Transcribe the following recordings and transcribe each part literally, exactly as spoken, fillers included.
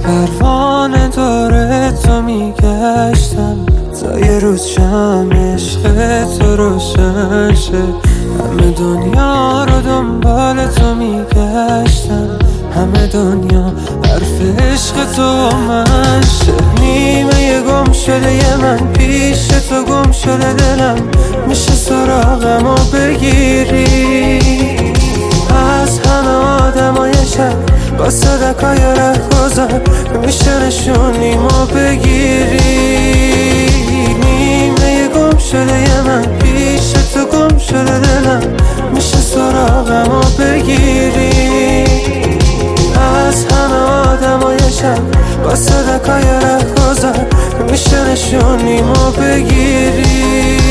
پروانه دور تو میگشتم تا یه روز شم عشق تو روشن شه. همه دنیا رو دنبال تو میگشتم، همه دنیا حرف عشق تو من شه. نیمه گم شده یه من پیش تو گم شده، دلم میشه سراغم و بگیری. از همه آدمای شب با صدقای رهگذر میشه نشونیمو بگیری. نیمه گم شده یه من پیش تو گم شده، دلم میشه سراغم و بگیری. از همه آدمای شب با صدقای رهگذر میشه نشونیمو بگیری.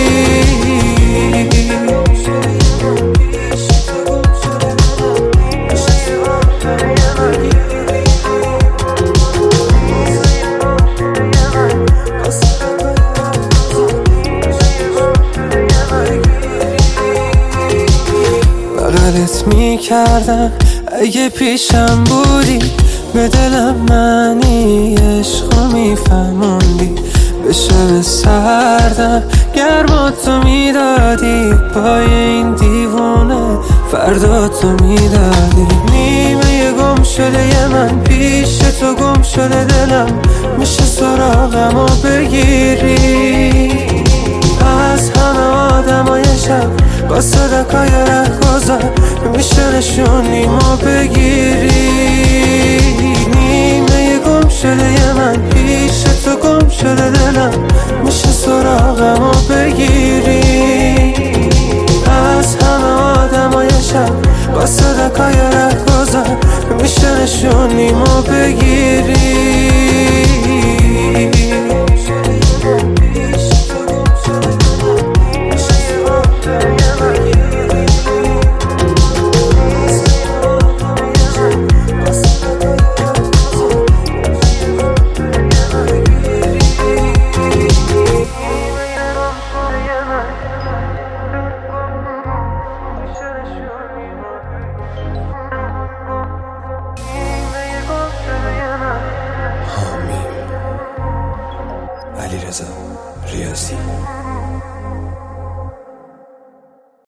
بغلت میکردم اگه پیشم بودی، به دلم معنی عشقو میفهموندی. به شب سردم گرماتو میدادی، پای این دیوونه فردا تو میدادی. نیمه گم شده یه من پیش تو گم شده، دلم میشه سراغم و بگیری. از همه آدمای شب با صدقای رهگذر میشه نشونیمو بگیری. نیمه گم شده یه من پیش تو گم شده، دلم میشه سراغم و بگیری. از همه آدمای شب با صدقای رهگذر میشه نشونیمو بگیری. علیرضا ریاضی.